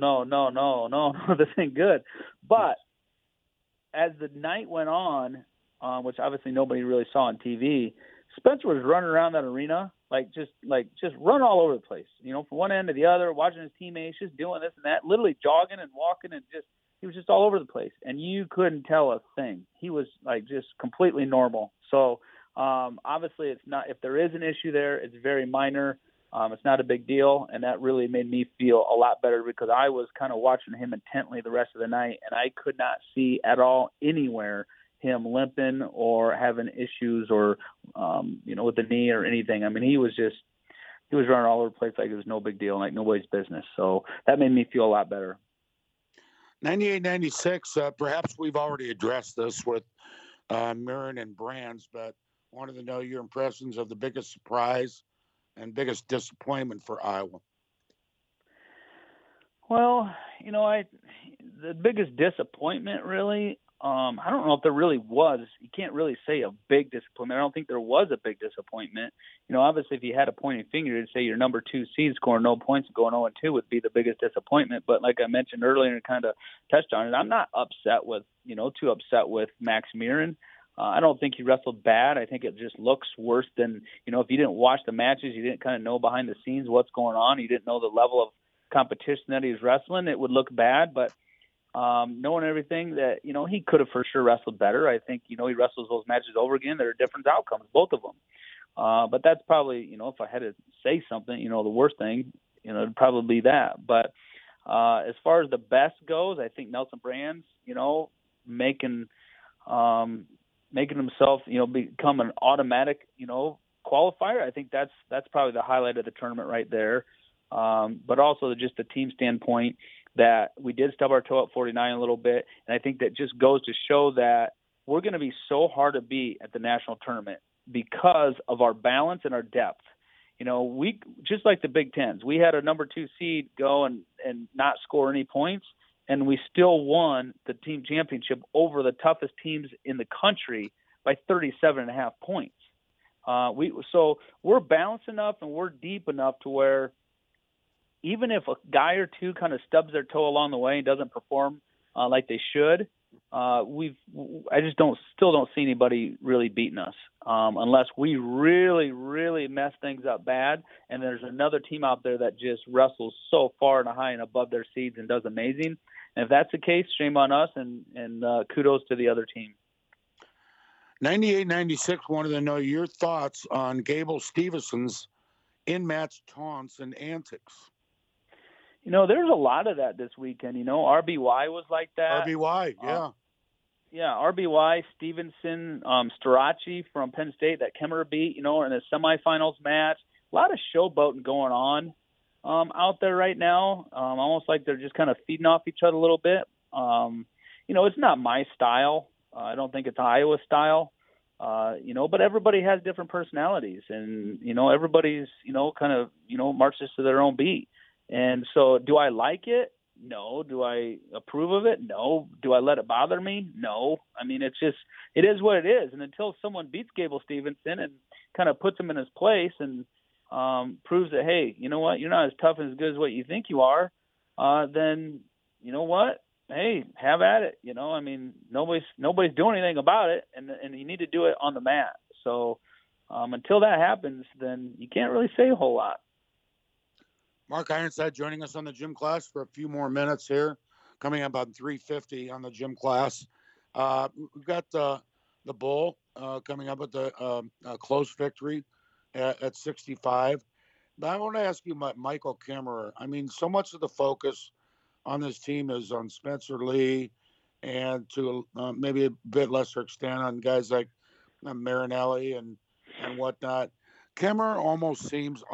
no, this ain't good. But as the night went on, which obviously nobody really saw on TV, Spencer was running around that arena just run all over the place, from one end to the other, watching his teammates, just doing this and that, literally jogging and walking, and he was just all over the place, and you couldn't tell a thing. He was just completely normal. So obviously, it's not. If there is an issue there, it's very minor. It's not a big deal, and that really made me feel a lot better because I was kind of watching him intently the rest of the night, and I could not see at all anywhere him limping or having issues or with the knee or anything. I mean, he was running all over the place like it was no big deal, like nobody's business. So that made me feel a lot better. 98-96, perhaps we've already addressed this with Mirren and Brands, but wanted to know your impressions of the biggest surprise and biggest disappointment for Iowa. Well, the biggest disappointment really, I don't know if there really was. You can't really say a big disappointment. I don't think there was a big disappointment. Obviously, if you had a pointing finger to say your number 2 seed scoring no points and going 0-2 would be the biggest disappointment. But like I mentioned earlier and kind of touched on it, I'm not upset with, too upset with Max Mirren. I don't think he wrestled bad. I think it just looks worse than, if you didn't watch the matches, you didn't kind of know behind the scenes what's going on. You didn't know the level of competition that he was wrestling. It would look bad, but knowing everything that, he could have for sure wrestled better. I think, he wrestles those matches over again. There are different outcomes, both of them. But that's probably, if I had to say something, the worst thing, it'd probably be that. But as far as the best goes, I think Nelson Brands, making himself, become an automatic, qualifier. I think that's probably the highlight of the tournament right there. But also just the team standpoint that we did stub our toe at 49 a little bit. And I think that just goes to show that we're going to be so hard to beat at the national tournament because of our balance and our depth. We just like the Big Tens, we had a number 2 seed go and not score any points, and we still won the team championship over the toughest teams in the country by 37.5 points. So we're balanced enough and we're deep enough to where, even if a guy or two kind of stubs their toe along the way and doesn't perform like they should, I just still don't see anybody really beating us unless we really, really mess things up bad. And there's another team out there that just wrestles so far and high and above their seeds and does amazing. And if that's the case, shame on us, and kudos to the other team. 98-96 wanted to know your thoughts on Gable Stevenson's in-match taunts and antics. There's a lot of that this weekend. RBY was like that. RBY, yeah. RBY, Stevenson, Starachi from Penn State that Kemmerer beat, in the semifinals match. A lot of showboating going on out there right now. Almost like they're just kind of feeding off each other a little bit. It's not my style. I don't think it's Iowa style. But everybody has different personalities, and, everybody's, kind of, marches to their own beat. And so do I like it? No. Do I approve of it? No. Do I let it bother me? No. I mean, it is what it is. And until someone beats Gable Stevenson and kind of puts him in his place and proves that, hey, you know what, you're not as tough and as good as what you think you are, then you know what? Hey, have at it. I mean, nobody's doing anything about it, and you need to do it on the mat. So until that happens, then you can't really say a whole lot. Mark Ironside joining us on the Gym Class for a few more minutes here, coming up about 3:50 on the Gym Class. We've got the Bull coming up with the close victory at 65. But I want to ask you about Michael Kemmerer. I mean, so much of the focus on this team is on Spencer Lee, and to maybe a bit lesser extent on guys like Marinelli and whatnot. Kemmerer almost seems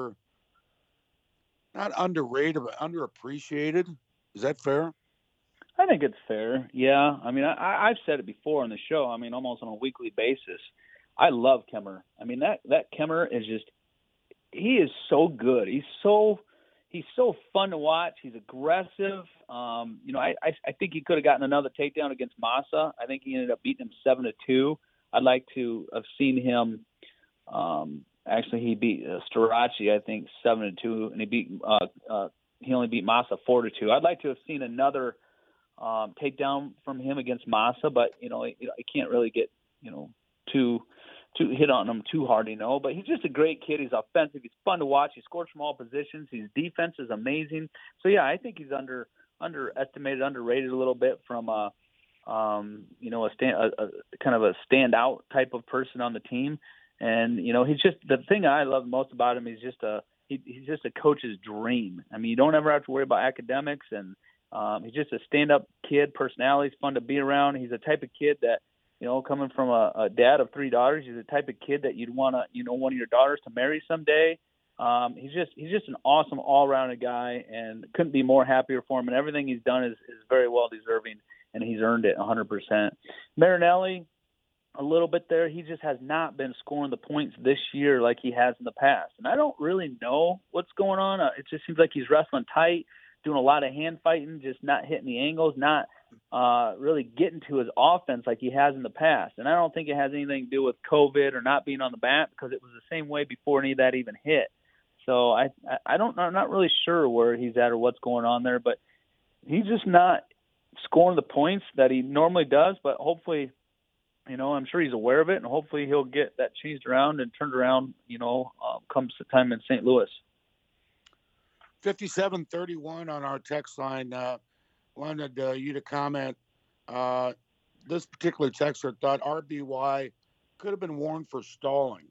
not underrated, but underappreciated. Is that fair? I think it's fair. Yeah. I mean, I've said it before on the show. I mean, almost on a weekly basis. I love Kemmerer. I mean, that Kemmerer is just, he is so good. He's so fun to watch. He's aggressive. I think he could have gotten another takedown against Massa. I think he ended up beating him 7-2. I'd like to have seen him. Actually, he beat Starachi, I think, 7-2, and he only beat Massa 4-2. I'd like to have seen another takedown from him against Massa, but I can't really get too hit on him too hard, But he's just a great kid. He's offensive. He's fun to watch. He scores from all positions. His defense is amazing. So yeah, I think he's underestimated, underrated a little bit from a kind of a standout type of person on the team. And he's just, the thing I love most about him is he's just a coach's dream. I mean, you don't ever have to worry about academics, and he's just a stand-up kid. Personality is fun to be around. He's the type of kid that, coming from a dad of 3 daughters, he's the type of kid that you'd want to, one of your daughters to marry someday. He's just an awesome all-rounded guy, and couldn't be more happier for him. And everything he's done is very well deserving, and he's earned it 100%. Marinelli, a little bit there. He just has not been scoring the points this year like he has in the past. And I don't really know what's going on. It just seems like he's wrestling tight, doing a lot of hand fighting, just not hitting the angles, not really getting to his offense like he has in the past. And I don't think it has anything to do with COVID or not being on the mat, because it was the same way before any of that even hit. So I'm not really sure where he's at or what's going on there, but he's just not scoring the points that he normally does. But hopefully, I'm sure he's aware of it, and hopefully he'll get that changed around and turned around, comes the time in St. Louis. 5731 on our text line. Wanted you to comment. This particular texter thought RBY could have been warned for stalling.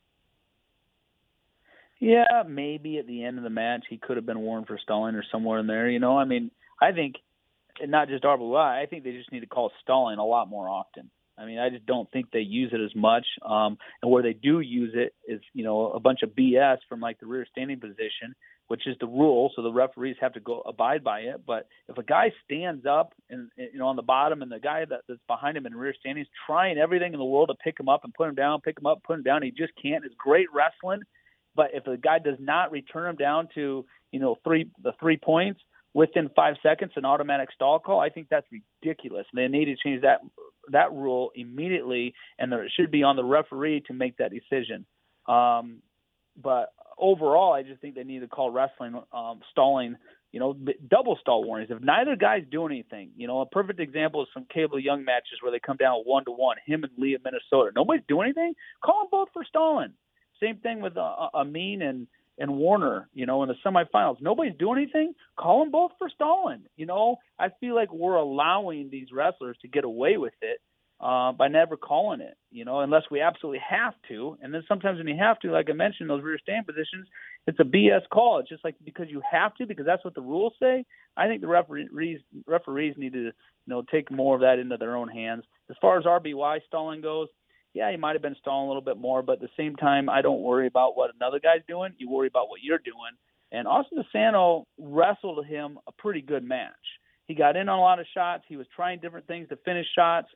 Yeah, maybe at the end of the match he could have been warned for stalling or somewhere in there. I mean, I think, and not just RBY, I think they just need to call stalling a lot more often. I mean, I just don't think they use it as much. And where they do use it is, a bunch of BS from like the rear standing position, which is the rule. So the referees have to go abide by it. But if a guy stands up and on the bottom, and the guy that's behind him in rear standing is trying everything in the world to pick him up and put him down, pick him up, put him down, he just can't. It's great wrestling. But if the guy does not return him down to, the 3 points within 5 seconds, an automatic stall call, I think that's ridiculous. And they need to change that rule immediately, and it should be on the referee to make that decision. But overall, I just think they need to call wrestling stalling, double stall warnings. If neither guy's doing anything, a perfect example is some Cable Young matches where they come down 1-1, him and Lee of Minnesota. Nobody's doing anything. Call them both for stalling. Same thing with Amin and Warner, in the semifinals. Nobody's doing anything. Call them both for stalling. I feel like we're allowing these wrestlers to get away with it by never calling it, unless we absolutely have to. And then sometimes when you have to, like I mentioned, those rear stand positions, it's a BS call. It's just like because you have to, because that's what the rules say. I think the referees need to, take more of that into their own hands. As far as RBY stalling goes, yeah, he might have been stalling a little bit more, but at the same time, I don't worry about what another guy's doing. You worry about what you're doing. And Austin DeSanto wrestled him a pretty good match. He got in on a lot of shots. He was trying different things to finish shots.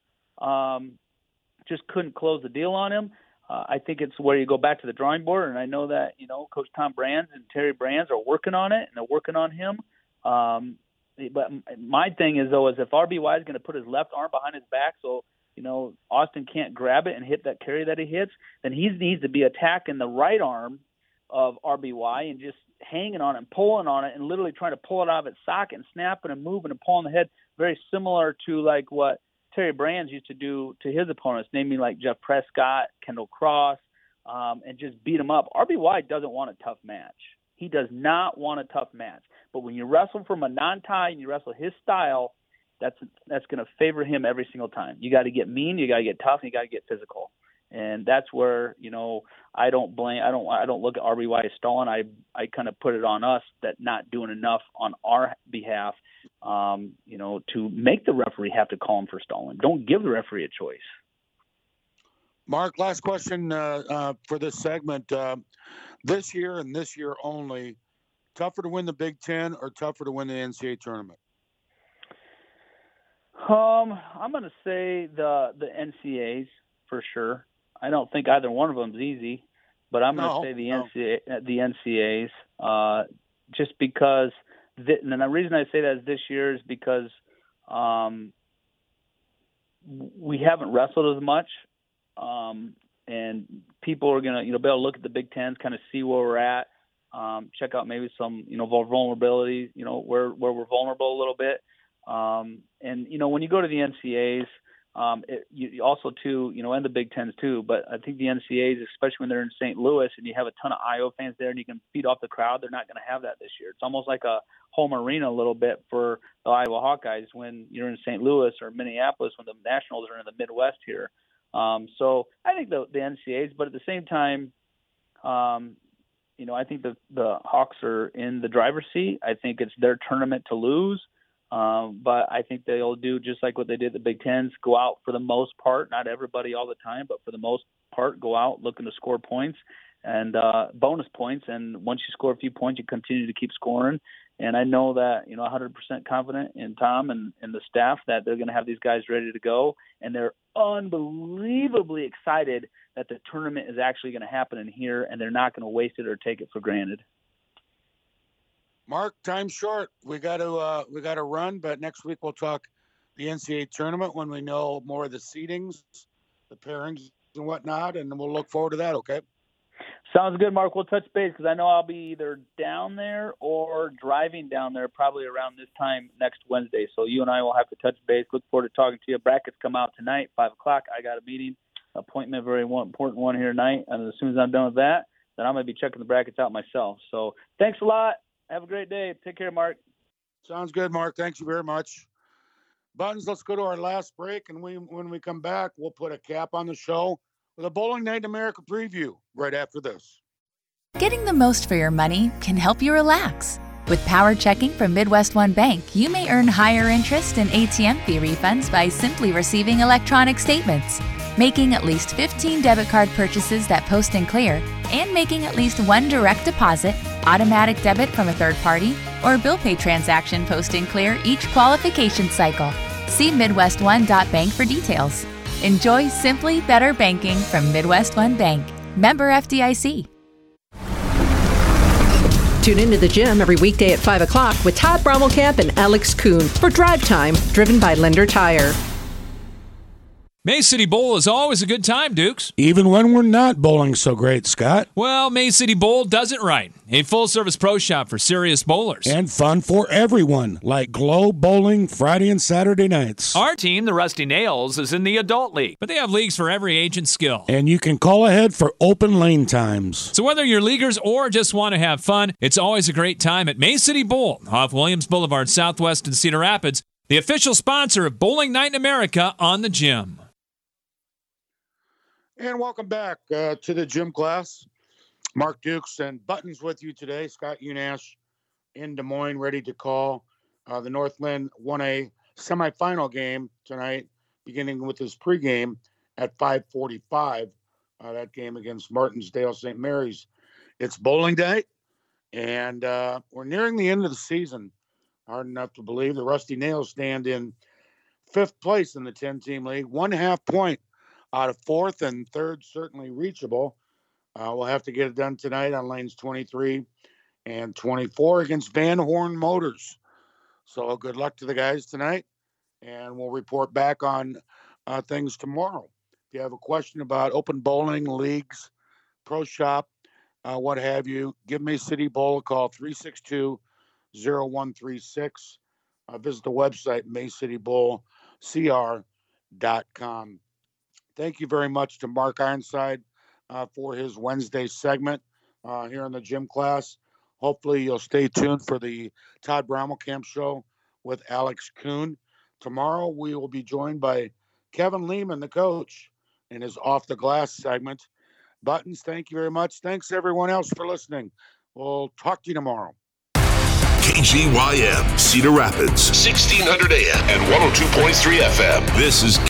Just couldn't close the deal on him. I think it's where you go back to the drawing board, and I know that, Coach Tom Brands and Terry Brands are working on it, and they're working on him. But my thing is, though, is if RBY is going to put his left arm behind his back so Austin can't grab it and hit that carry that he hits, then he needs to be attacking the right arm of RBY and just hanging on it and pulling on it and literally trying to pull it out of its socket and snapping and moving and pulling the head, very similar to like what Terry Brands used to do to his opponents, namely like Jeff Prescott, Kendall Cross, and just beat him up. RBY doesn't want a tough match. He does not want a tough match. But when you wrestle from a non-tie and you wrestle his style, that's going to favor him every single time. You got to get mean, you got to get tough, and you got to get physical. And that's where, I don't look at RBY as stalling. I kind of put it on us that not doing enough on our behalf, to make the referee have to call him for stalling. Don't give the referee a choice. Mark, last question for this segment. This year and this year only, tougher to win the Big Ten or tougher to win the NCAA tournament? I'm going to say the NCAAs for sure. I don't think either one of them is easy, but I'm going to say the NCAAs, just because. And the reason I say that is this year is because we haven't wrestled as much, and people are going to be able to look at the Big Tens, kind of see where we're at, check out maybe some vulnerabilities, where we're vulnerable a little bit. And when you go to the NCAAs, you also too, and the Big Tens too, but I think the NCAAs, especially when they're in St. Louis and you have a ton of Iowa fans there and you can feed off the crowd, they're not going to have that this year. It's almost like a home arena a little bit for the Iowa Hawkeyes when you're in St. Louis or Minneapolis when the Nationals are in the Midwest here. So I think the NCAAs, but at the same time, I think the Hawks are in the driver's seat. I think it's their tournament to lose. But I think they'll do just like what they did at the Big Tens, go out for the most part, not everybody all the time, but for the most part, go out looking to score points and bonus points. And once you score a few points, you continue to keep scoring. And I know that, 100% confident in Tom and the staff that they're going to have these guys ready to go. And they're unbelievably excited that the tournament is actually going to happen in here, and they're not going to waste it or take it for granted. Mark, time's short. We got to run, but next week we'll talk the NCAA tournament when we know more of the seedings, the pairings and whatnot, and we'll look forward to that, okay? Sounds good, Mark. We'll touch base because I know I'll be either down there or driving down there probably around this time next Wednesday. So you and I will have to touch base. Look forward to talking to you. Brackets come out tonight, 5 o'clock. I got a meeting, appointment, very important one here tonight. And as soon as I'm done with that, then I'm going to be checking the brackets out myself. So thanks a lot. Have a great day. Take care, Mark. Sounds good, Mark. Thank you very much. Buttons, let's go to our last break. And when we come back, we'll put a cap on the show with a Bowling Night in America preview right after this. Getting the most for your money can help you relax. With Power Checking from Midwest One Bank, you may earn higher interest and ATM fee refunds by simply receiving electronic statements, making at least 15 debit card purchases that post and clear, and making at least one direct deposit, automatic debit from a third party, or bill pay transaction post and clear each qualification cycle. See MidwestOne.bank for details. Enjoy simply better banking from Midwest One Bank. Member FDIC. Tune into the gym every weekday at 5 o'clock with Todd Brommelkamp and Alex Kuhn for Drive Time, driven by Linder Tire. May City Bowl is always a good time, Dukes. Even when we're not bowling so great, Scott. Well, May City Bowl does it right. A full-service pro shop for serious bowlers. And fun for everyone, like Glow Bowling Friday and Saturday nights. Our team, the Rusty Nails, is in the adult league, but they have leagues for every age and skill. And you can call ahead for open lane times. So whether you're leaguers or just want to have fun, it's always a great time at May City Bowl off Williams Boulevard Southwest in Cedar Rapids, the official sponsor of Bowling Night in America on the Gym. And welcome back to the gym class. Mark Dukes and Buttons with you today. Scott Unash in Des Moines, ready to call the Northland 1A semifinal game tonight, beginning with his pregame at 5:45. That game against Martinsdale St. Mary's. It's bowling day, and we're nearing the end of the season. Hard enough to believe the Rusty Nails stand in 5th place in the 10-team league, 1.5 point out of 4th, and 3rd certainly reachable. We'll have to get it done tonight on lanes 23 and 24 against Van Horn Motors. So good luck to the guys tonight, and we'll report back on things tomorrow. If you have a question about open bowling, leagues, pro shop, what have you, give May City Bowl a call, 362-0136. Visit the website, maycitybowlcr.com. Thank you very much to Mark Ironside for his Wednesday segment here in the gym class. Hopefully you'll stay tuned for the Todd Brammelkamp show with Alex Kuhn. Tomorrow we will be joined by Kevin Lehman, the coach, in his Off the Glass segment. Buttons, thank you very much. Thanks everyone else for listening. We'll talk to you tomorrow. KGYM, Cedar Rapids, 1600 AM and 102.3 FM. This is